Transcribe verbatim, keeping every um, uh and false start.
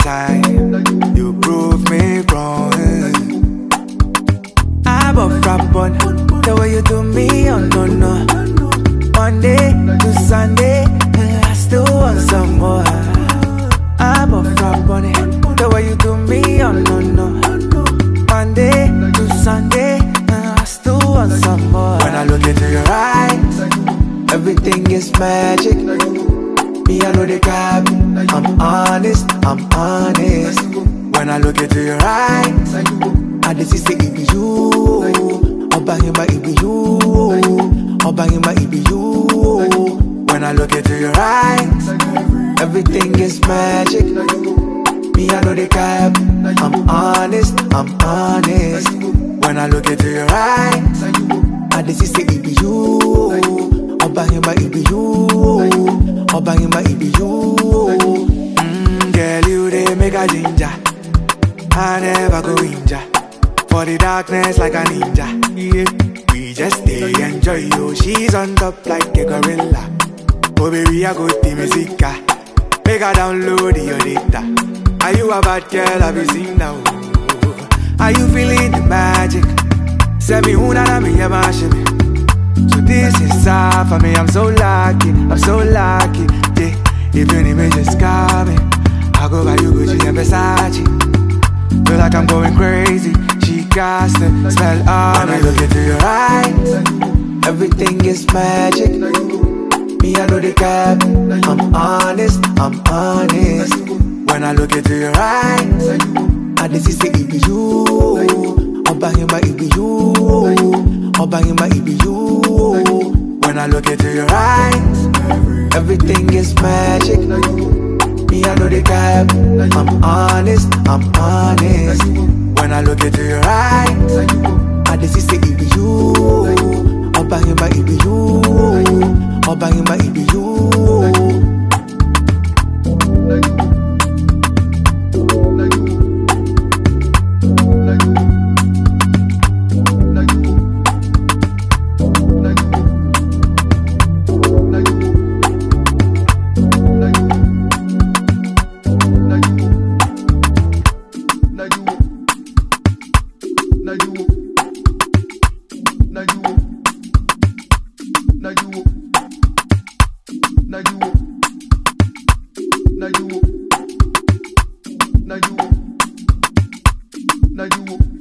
time, you prove me wrong. I'm a rap on the way you do me, oh no no. Monday to Sunday, I still want some more. I'm a rap on it, the way you do me, oh no no. Monday to Sunday, I still want some more. When I look into your eyes, everything is magic. Me, I know the cap. I'm honest, I'm honest. When I look into your eyes, I just say it be you. Obahima, it be you. Obahima, it be you. When I look into your eyes, everything is magic. Me, I know the cap. I'm honest, I'm honest. When I look into your eyes, I just say it be you. Obahima, it be you. Obahima, it be you. Mm, girl, you they make a ginger. I never go inja. For the darkness like a ninja. Yeah, we just stay enjoy you. She's on top like a gorilla. Oh baby, I go to musica. Make her download your data. Are you a bad girl? Have you seen now? Are you feeling the magic? Send me una na me yamashimi. So this is all for me. I'm so lucky, I'm so lucky. Yeah, if you need me, just call me. I'll go buy you Gucci and Versace. Feel like I'm going crazy. She got to smell all. When I look into your eyes, everything is magic. Me, I know the cap. I'm honest, I'm honest. When I look into your eyes, I just say it be you. Obahima, it be you. Obahima, it be you. When I look into your eyes, everything is magic. Me, I know the cap. I'm honest, I'm honest. When I look into your eyes, I just say it be you. Obahima, it be you. Obahima, it be you. Now you, now you, now you.